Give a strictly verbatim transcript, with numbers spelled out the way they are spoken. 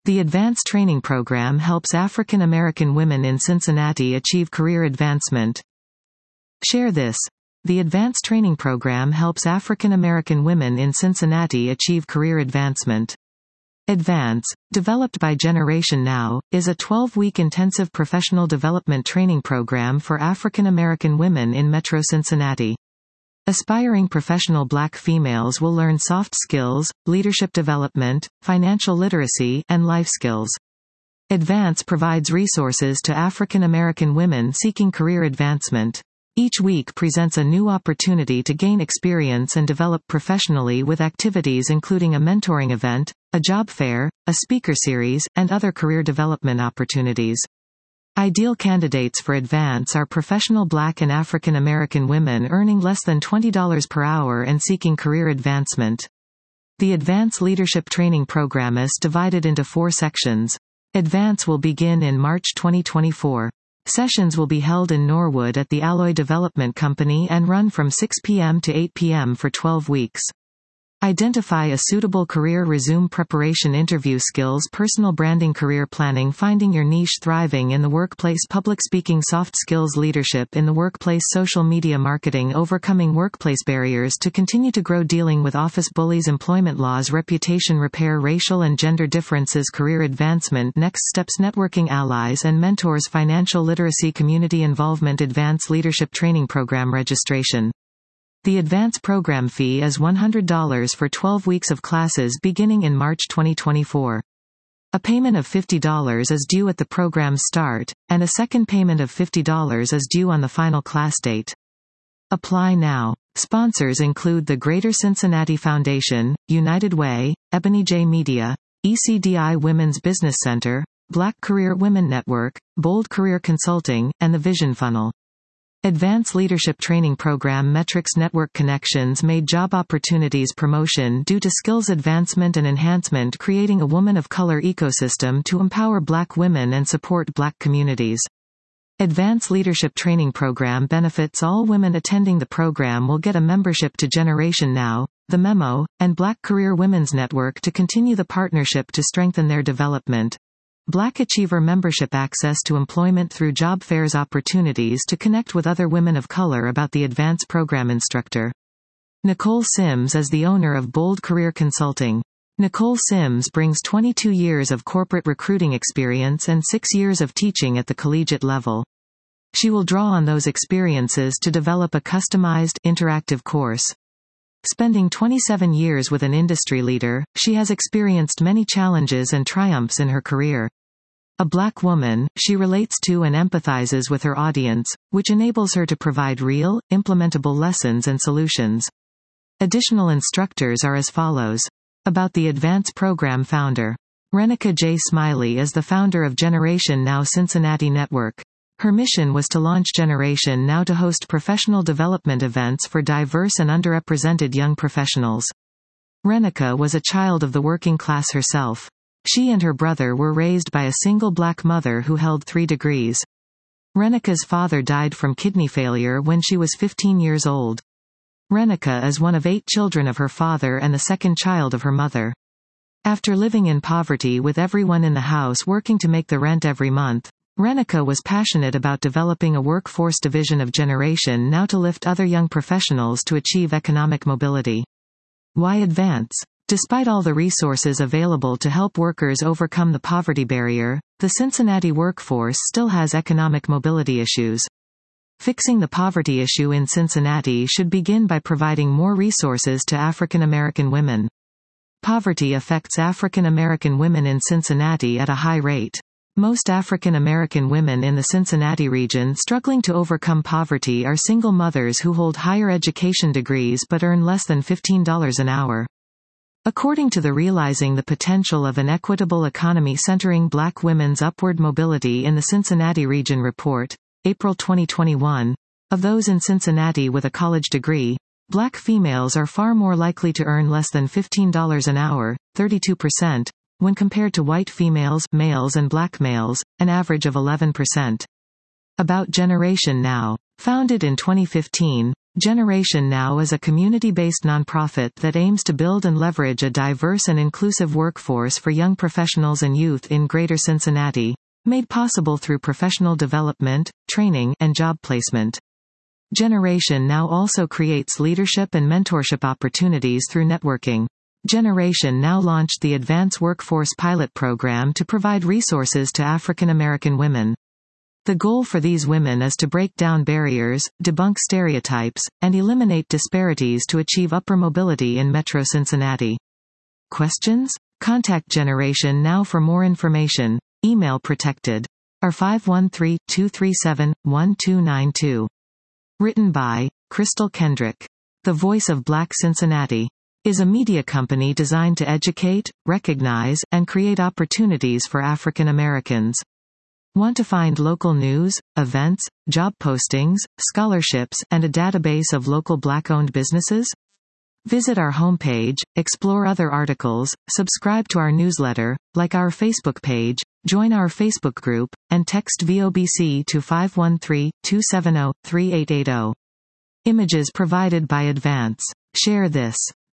The Advance Training Program helps African American women in Cincinnati achieve career advancement. Share this. The Advance Training Program helps African American women in Cincinnati achieve career advancement. Advance, developed by Generation Now, is a twelve-week intensive professional development training program for African American women in Metro Cincinnati. Aspiring professional Black females will learn soft skills, leadership development, financial literacy, and life skills. Advance provides resources to African American women seeking career advancement. Each week presents a new opportunity to gain experience and develop professionally with activities including a mentoring event, a job fair, a speaker series, and other career development opportunities. Ideal candidates for Advance are professional Black and African American women earning less than twenty dollars per hour and seeking career advancement. The Advance Leadership Training Program is divided into four sections. Advance will begin in March twenty twenty-four. Sessions will be held in Norwood at the Alloy Development Company and run from six p m to eight p m for twelve weeks. Identify a suitable career resume preparation interview skills personal branding career planning finding your niche thriving in the workplace public speaking soft skills leadership in the workplace social media marketing overcoming workplace barriers to continue to grow dealing with office bullies employment laws reputation repair racial and gender differences career advancement next steps networking allies and mentors financial literacy community involvement Advanced Leadership Training Program registration. The Advance program fee is one hundred dollars for twelve weeks of classes beginning in March twenty twenty-four. A payment of fifty dollars is due at the program's start, and a second payment of fifty dollars is due on the final class date. Apply now. Sponsors include the Greater Cincinnati Foundation, United Way, Ebony J Media, E C D I Women's Business Center, Black Career Women Network, Bold Career Consulting, and the Vision Funnel. Advanced Leadership Training Program Metrics Network Connections made job opportunities promotion due to skills advancement and enhancement creating a woman of color ecosystem to empower Black women and support Black communities. Advanced Leadership Training Program benefits all women attending the program will get a membership to Generation Now, The Memo, and Black Career Women's Network to continue the partnership to strengthen their development. Black Achiever membership access to employment through job fairs opportunities to connect with other women of color about the Advance program instructor. Nicole Sims is the owner of Bold Career Consulting. Nicole Sims brings twenty-two years of corporate recruiting experience and six years of teaching at the collegiate level. She will draw on those experiences to develop a customized, interactive course. Spending twenty-seven years with an industry leader, she has experienced many challenges and triumphs in her career. A Black woman, she relates to and empathizes with her audience, which enables her to provide real, implementable lessons and solutions. Additional instructors are as follows. About the Advance program founder. Renica J. Smiley is the founder of Generation Now Cincinnati Network. Her mission was to launch Generation Now to host professional development events for diverse and underrepresented young professionals. Renica was a child of the working class herself. She and her brother were raised by a single Black mother who held three degrees. Renica's father died from kidney failure when she was fifteen years old. Renica is one of eight children of her father and the second child of her mother. After living in poverty with everyone in the house working to make the rent every month, Renica was passionate about developing a workforce division of Generation Now to lift other young professionals to achieve economic mobility. Why Advance? Despite all the resources available to help workers overcome the poverty barrier, the Cincinnati workforce still has economic mobility issues. Fixing the poverty issue in Cincinnati should begin by providing more resources to African American women. Poverty affects African American women in Cincinnati at a high rate. Most African American women in the Cincinnati region struggling to overcome poverty are single mothers who hold higher education degrees but earn less than fifteen dollars an hour. According to the Realizing the Potential of an Equitable Economy Centering Black Women's Upward Mobility in the Cincinnati Region report, April twenty twenty-one, of those in Cincinnati with a college degree, Black females are far more likely to earn less than fifteen dollars an hour, thirty-two percent, when compared to white females, males and Black males, an average of eleven percent. About Generation Now. Founded in twenty fifteen, Generation Now is a community-based nonprofit that aims to build and leverage a diverse and inclusive workforce for young professionals and youth in Greater Cincinnati, made possible through professional development, training, and job placement. Generation Now also creates leadership and mentorship opportunities through networking. Generation Now launched the Advance Workforce Pilot Program to provide resources to African American women. The goal for these women is to break down barriers, debunk stereotypes, and eliminate disparities to achieve upper mobility in Metro Cincinnati. Questions? Contact Generation Now for more information. Email protected. R five one three, two three seven, one two nine two. Written by Crystal Kendrick. The Voice of Black Cincinnati is a media company designed to educate, recognize, and create opportunities for African Americans. Want to find local news, events, job postings, scholarships, and a database of local Black-owned businesses? Visit our homepage, explore other articles, subscribe to our newsletter, like our Facebook page, join our Facebook group, and text V O B C to five one three, two seven zero, three eight eight zero. Images provided by Advance. Share this.